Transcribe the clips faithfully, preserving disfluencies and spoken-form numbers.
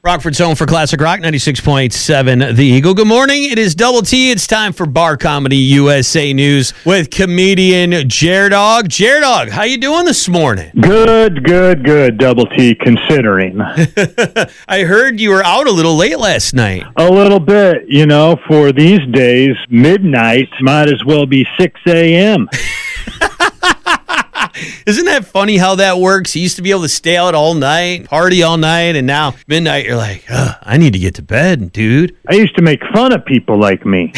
Rockford's home for classic rock, ninety-six point seven The Eagle. Good morning. It is Double T. It's time for Bar Comedy U S A News with comedian J-Dog. J-Dog, how you doing this morning? Good, good, good, Double T, considering. I heard you were out a little late last night. A little bit, you know, for these days, midnight might as well be six a.m. Isn't that funny how that works? You used to be able to stay out all night, party all night, and now midnight you're like, oh, I need to get to bed, dude. I used to make fun of people like me.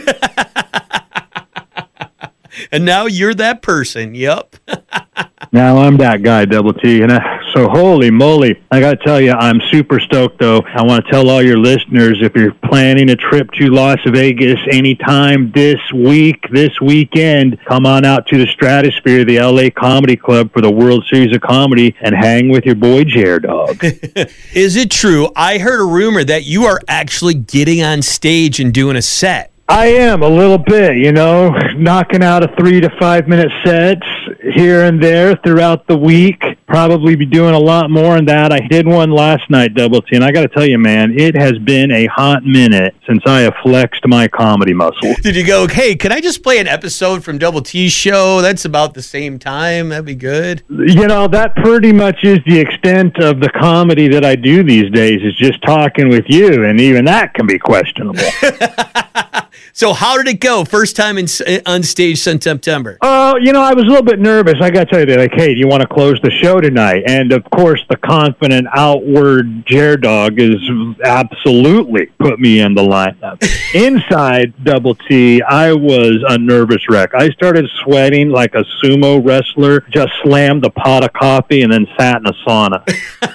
And now you're that person, yep. Now I'm that guy, Double T. And I, so holy moly, I got to tell you, I'm super stoked, though. I want to tell all your listeners, if you're planning a trip to Las Vegas anytime this week, this weekend, come on out to the Stratosphere, the L A Comedy Club, for the World Series of Comedy and hang with your boy, J-Dog. Is it true? I heard a rumor that you are actually getting on stage and doing a set. I am a little bit, you know, knocking out a three to five minute sets here and there throughout the week. Probably be doing a lot more than that. I did one last night, Double T, and I got to tell you, man, it has been a hot minute since I have flexed my comedy muscle. Did you go, hey, can I just play an episode from Double T's show? That's about the same time. That'd be good. You know, that pretty much is the extent of the comedy that I do these days, is just talking with you, and even that can be questionable. So how did it go? First time in, on stage since September. Oh, uh, you know, I was a little bit nervous. I got to tell you that, like, hey, do you want to close the show tonight? And, of course, the confident, outward J-Dog is absolutely put me in the lineup. Inside Double T, I was a nervous wreck. I started sweating like a sumo wrestler, just slammed a pot of coffee, and then sat in a sauna.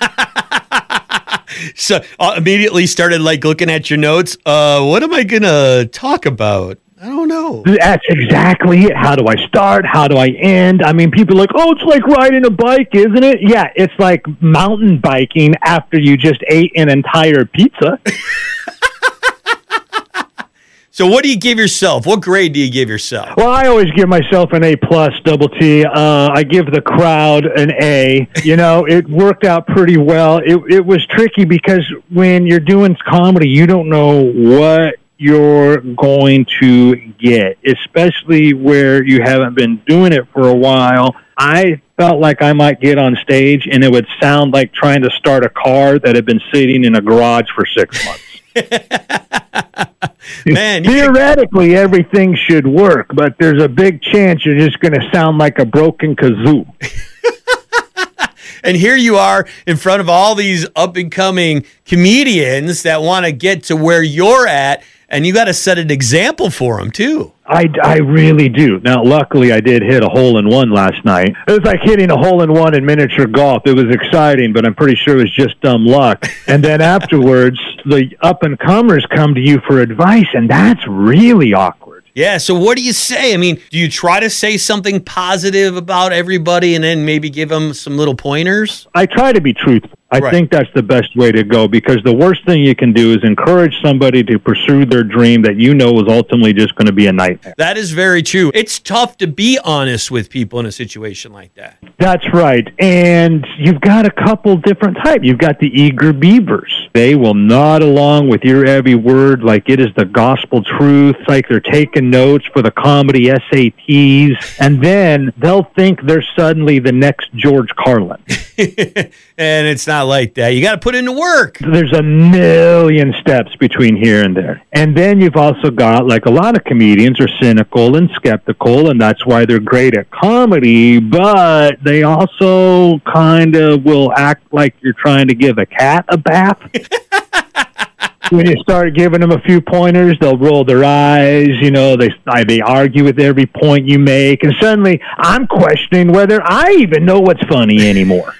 So uh, immediately started like looking at your notes. Uh, what am I going to talk about? I don't know. That's exactly it. How do I start? How do I end? I mean, people are like, oh, it's like riding a bike, isn't it? Yeah, it's like mountain biking after you just ate an entire pizza. So what do you give yourself? What grade do you give yourself? Well, I always give myself an A plus, Double T. Uh, I give the crowd an A. You know, it worked out pretty well. It, it was tricky because when you're doing comedy, you don't know what you're going to get, especially where you haven't been doing it for a while. I felt like I might get on stage and it would sound like trying to start a car that had been sitting in a garage for six months. Man, theoretically, everything should work, but there's a big chance you're just going to sound like a broken kazoo. And here you are in front of all these up-and-coming comedians that want to get to where you're at, and you got to set an example for them, too. I, I really do. Now, luckily, I did hit a hole-in-one last night. It was like hitting a hole-in-one in miniature golf. It was exciting, but I'm pretty sure it was just dumb luck. And then afterwards, the up-and-comers come to you for advice, and that's really awkward. Yeah, so what do you say? I mean, do you try to say something positive about everybody and then maybe give them some little pointers? I try to be truthful. I right. think that's the best way to go, because the worst thing you can do is encourage somebody to pursue their dream that you know is ultimately just going to be a nightmare. That is very true. It's tough to be honest with people in a situation like that. That's right. And you've got a couple different types. You've got the eager beavers. They will nod along with your every word like it is the gospel truth. It's like they're taking notes for the comedy S A Ts. And then they'll think they're suddenly the next George Carlin. And it's not like that. You got to put in the work. There's a million steps between here and there. And then you've also got, like a lot of comedians are cynical and skeptical, and that's why they're great at comedy, but they also kind of will act like you're trying to give a cat a bath. When you start giving them a few pointers, they'll roll their eyes. You know, they they argue with every point you make, and suddenly I'm questioning whether I even know what's funny anymore.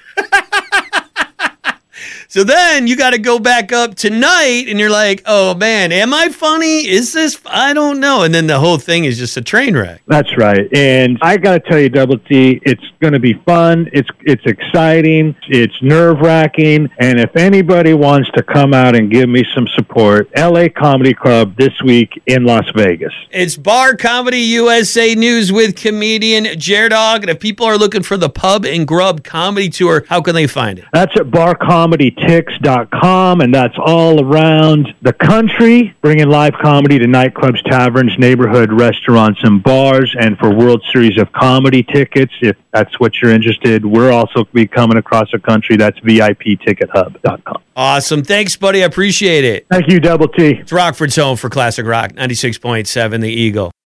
So then you got to go back up tonight and you're like, oh man, am I funny? Is this, I don't know. And then the whole thing is just a train wreck. That's right. And I got to tell you, Double T, it's going to be fun. It's, it's exciting. It's nerve wracking. And if anybody wants to come out and give me some support, L A Comedy Club this week in Las Vegas. It's Bar Comedy U S A News with comedian J-Dog. And if people are looking for the Pub and Grub Comedy Tour, how can they find it? That's at bar comedy tix dot com, and that's all around the country, bringing live comedy to nightclubs, taverns, neighborhood restaurants, and bars. And for World Series of Comedy tickets, if that's what you're interested, we're also be coming across the country. That's V I P ticket hub dot com. Awesome. Thanks, buddy. I appreciate it. Thank you, Double T. It's Rockford's home for Classic Rock, ninety-six point seven, The Eagle.